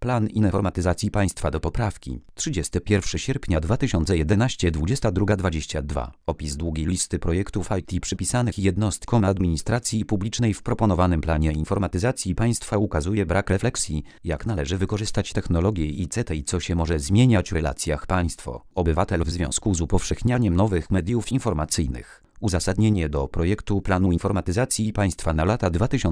Plan informatyzacji państwa do poprawki. 31 sierpnia 2011 22:22. Opis długiej listy projektów IT przypisanych jednostkom administracji publicznej w proponowanym planie informatyzacji państwa ukazuje brak refleksji, jak należy wykorzystać technologię ICT i co się może zmieniać w relacjach państwo-obywatel w związku z upowszechnianiem nowych mediów informacyjnych. Uzasadnienie do projektu planu informatyzacji państwa na lata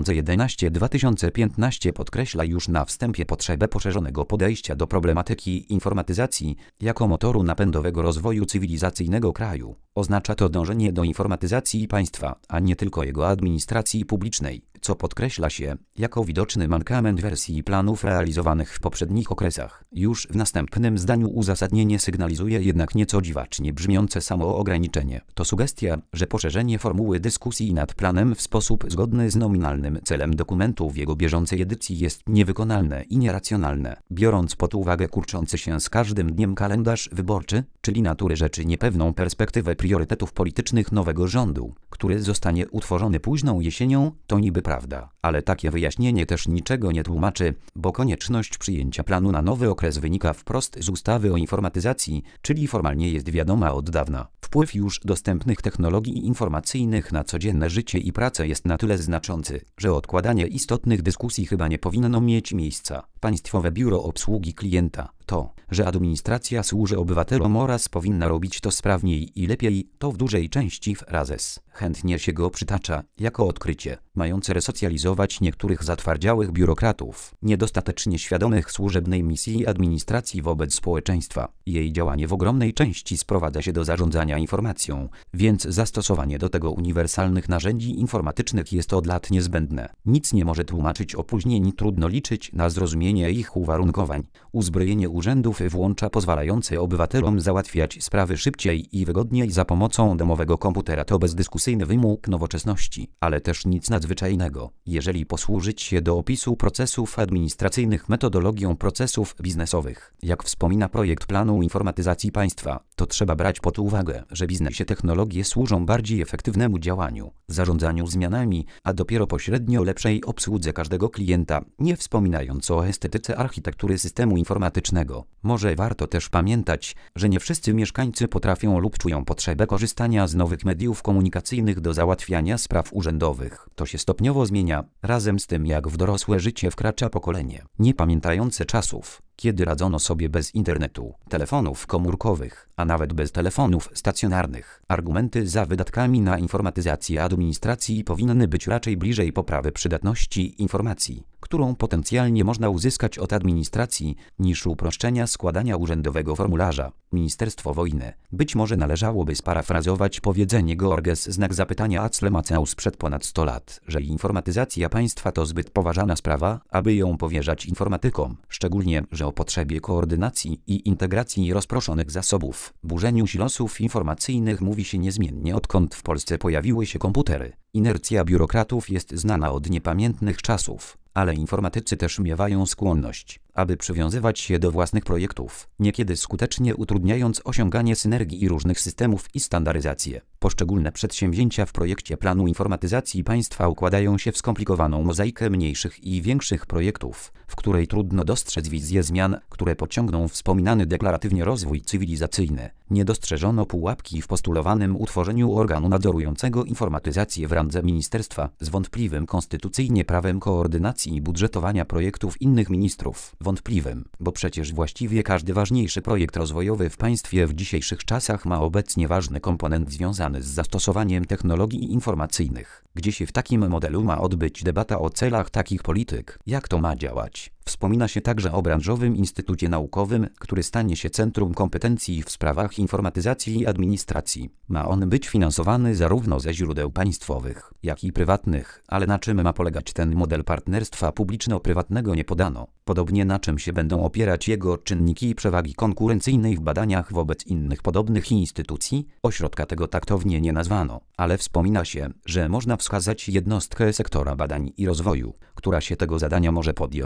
2011-2015 podkreśla już na wstępie potrzebę poszerzonego podejścia do problematyki informatyzacji jako motoru napędowego rozwoju cywilizacyjnego kraju. Oznacza to dążenie do informatyzacji państwa, a nie tylko jego administracji publicznej, co podkreśla się jako widoczny mankament wersji planów realizowanych w poprzednich okresach. Już w następnym zdaniu uzasadnienie sygnalizuje jednak nieco dziwacznie brzmiące samoograniczenie. To sugestia, że poszerzenie formuły dyskusji nad planem w sposób zgodny z nominalnym celem dokumentu w jego bieżącej edycji jest niewykonalne i nieracjonalne, biorąc pod uwagę kurczący się z każdym dniem kalendarz wyborczy, czyli natury rzeczy niepewną perspektywę priorytetów politycznych nowego rządu, który zostanie utworzony późną jesienią, to niby prawda, ale takie wyjaśnienie też niczego nie tłumaczy, bo konieczność przyjęcia planu na nowy okres wynika wprost z ustawy o informatyzacji, czyli formalnie jest wiadoma od dawna. Wpływ już dostępnych technologii informacyjnych na codzienne życie i pracę jest na tyle znaczący, że odkładanie istotnych dyskusji chyba nie powinno mieć miejsca. Państwowe Biuro Obsługi Klienta. To, że administracja służy obywatelom oraz powinna robić to sprawniej i lepiej, to w dużej części frazes. Chętnie się go przytacza jako odkrycie, mające resocjalizować niektórych zatwardziałych biurokratów, niedostatecznie świadomych służebnej misji administracji wobec społeczeństwa. Jej działanie w ogromnej części sprowadza się do zarządzania informacją, więc zastosowanie do tego uniwersalnych narzędzi informatycznych jest od lat niezbędne. Nic nie może tłumaczyć opóźnień, trudno liczyć na zrozumienie ich uwarunkowań. Uzbrojenie urzędów włącza pozwalające obywatelom załatwiać sprawy szybciej i wygodniej za pomocą domowego komputera. To bezdyskusyjny wymóg nowoczesności, ale też nic nadzwyczajnego. Jeżeli posłużyć się do opisu procesów administracyjnych metodologią procesów biznesowych, jak wspomina projekt planu informatyzacji państwa, to trzeba brać pod uwagę, że w biznesie technologie służą bardziej efektywnemu działaniu, zarządzaniu zmianami, a dopiero pośrednio lepszej obsłudze każdego klienta, nie wspominając o estetyce architektury systemu informatycznego. Może warto też pamiętać, że nie wszyscy mieszkańcy potrafią lub czują potrzebę korzystania z nowych mediów komunikacyjnych do załatwiania spraw urzędowych. To się stopniowo zmienia, razem z tym jak w dorosłe życie wkracza pokolenie niepamiętające czasów, kiedy radzono sobie bez internetu, telefonów komórkowych, a nawet bez telefonów stacjonarnych. Argumenty za wydatkami na informatyzację administracji powinny być raczej bliżej poprawy przydatności informacji, którą potencjalnie można uzyskać od administracji, niż uproszczenia składania urzędowego formularza. Ministerstwo Wojny. Być może należałoby sparafrazować powiedzenie Georges znak zapytania Aclemaceus sprzed ponad 100 lat, że informatyzacja państwa to zbyt poważana sprawa, aby ją powierzać informatykom, szczególnie, że o potrzebie koordynacji i integracji rozproszonych zasobów, burzeniu silosów informacyjnych mówi się niezmiennie odkąd w Polsce pojawiły się komputery. Inercja biurokratów jest znana od niepamiętnych czasów, ale informatycy też miewają skłonność, aby przywiązywać się do własnych projektów, niekiedy skutecznie utrudniając osiąganie synergii różnych systemów i standaryzację. Poszczególne przedsięwzięcia w projekcie planu informatyzacji państwa układają się w skomplikowaną mozaikę mniejszych i większych projektów, w której trudno dostrzec wizję zmian, które pociągną wspominany deklaratywnie rozwój cywilizacyjny. Nie dostrzeżono pułapki w postulowanym utworzeniu organu nadzorującego informatyzację w randze ministerstwa z wątpliwym konstytucyjnie prawem koordynacji i budżetowania projektów innych ministrów. Wątpliwym, bo przecież właściwie każdy ważniejszy projekt rozwojowy w państwie w dzisiejszych czasach ma obecnie ważny komponent związany z zastosowaniem technologii informacyjnych. Gdzie się w takim modelu ma odbyć debata o celach takich polityk, jak to ma działać. Wspomina się także o branżowym instytucie naukowym, który stanie się centrum kompetencji w sprawach informatyzacji i administracji. Ma on być finansowany zarówno ze źródeł państwowych, jak i prywatnych, ale na czym ma polegać ten model partnerstwa publiczno-prywatnego nie podano. Podobnie na czym się będą opierać jego czynniki przewagi konkurencyjnej w badaniach wobec innych podobnych instytucji, ośrodka tego taktownie nie nazwano, ale wspomina się, że można wskazać jednostkę sektora badań i rozwoju, która się tego zadania może podjąć.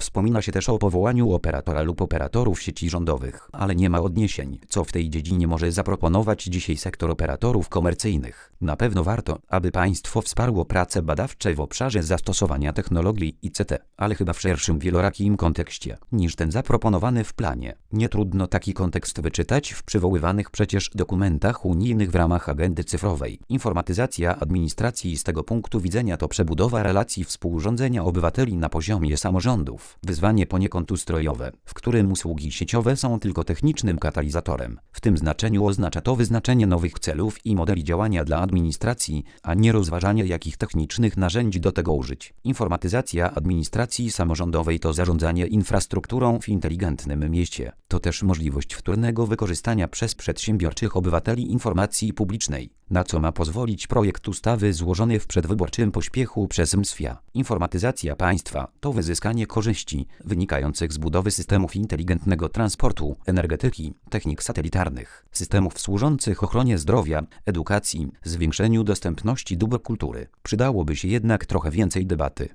Wspomina się też o powołaniu operatora lub operatorów sieci rządowych, ale nie ma odniesień, co w tej dziedzinie może zaproponować dzisiaj sektor operatorów komercyjnych. Na pewno warto, aby państwo wsparło prace badawcze w obszarze zastosowania technologii ICT, ale chyba w szerszym, wielorakim kontekście niż ten zaproponowany w planie. Nie trudno taki kontekst wyczytać w przywoływanych przecież dokumentach unijnych w ramach agendy cyfrowej. Informatyzacja administracji z tego punktu widzenia to przebudowa relacji współrządzenia obywateli na poziomie samorządów. Wyzwanie poniekąd ustrojowe, w którym usługi sieciowe są tylko technicznym katalizatorem. W tym znaczeniu oznacza to wyznaczenie nowych celów i modeli działania dla administracji, a nie rozważanie jakich technicznych narzędzi do tego użyć. Informatyzacja administracji samorządowej to zarządzanie infrastrukturą w inteligentnym mieście. To też możliwość wtórnego wykorzystania przez przedsiębiorczych obywateli informacji publicznej, na co ma pozwolić projekt ustawy złożony w przedwyborczym pośpiechu przez MSWiA. Informatyzacja państwa to wyzyskanie korzyści wynikających z budowy systemów inteligentnego transportu, energetyki, technik satelitarnych, systemów służących ochronie zdrowia, edukacji, zwiększeniu dostępności dóbr kultury. Przydałoby się jednak trochę więcej debaty